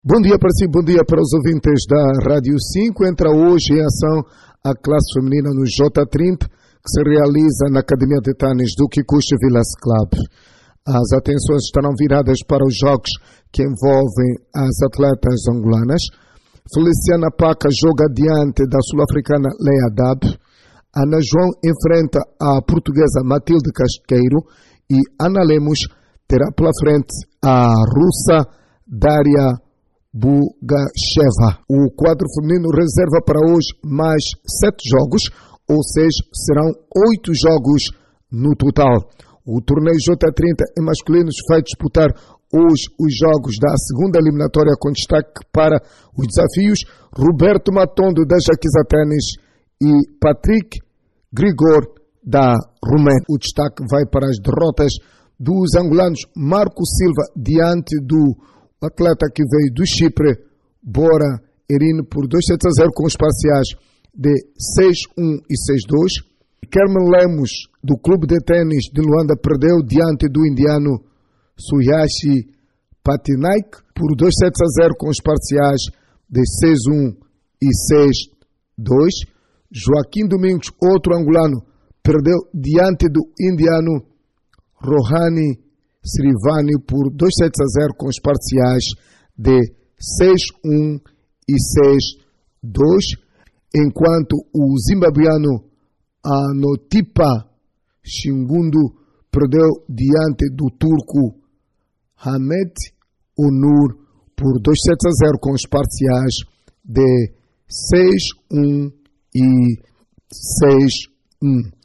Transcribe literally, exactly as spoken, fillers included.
Bom dia para si, bom dia para os ouvintes da Rádio cinco. Entra hoje em ação a classe feminina no J trinta, que se realiza na Academia de Ténis do Kikuchi Villas Club. As atenções estarão viradas para os jogos que envolvem as atletas angolanas. Feliciana Paca joga diante da sul-africana Leia Dab. Ana João enfrenta a portuguesa Matilde Casqueiro e Ana Lemos terá pela frente a russa Daria Bugacheva. O quadro feminino reserva para hoje mais sete jogos, ou seja, serão oito jogos no total. O torneio J trinta em masculinos vai disputar hoje os jogos da segunda eliminatória com destaque para os desafios Roberto Matondo da Jaquiza Ténis e Patrick Grigor da Romênia. O destaque vai para as derrotas dos angolanos Marco Silva diante do o atleta que veio do Chipre, Bora Erino, por dois sets a zero com os parciais de seis um e seis dois. Kerman Lemos, do Clube de Tênis de Luanda, perdeu diante do indiano Suyashi Patinaik por dois sets a zero com os parciais de seis um e seis dois. Joaquim Domingos, outro angolano, perdeu diante do indiano Rohani Srivani por dois sets a zero com os parciais de seis um e seis dois, enquanto o zimbabuiano Anotipa Shingundu perdeu diante do turco Hamed Onur por dois sets a zero com os parciais de seis um e seis um.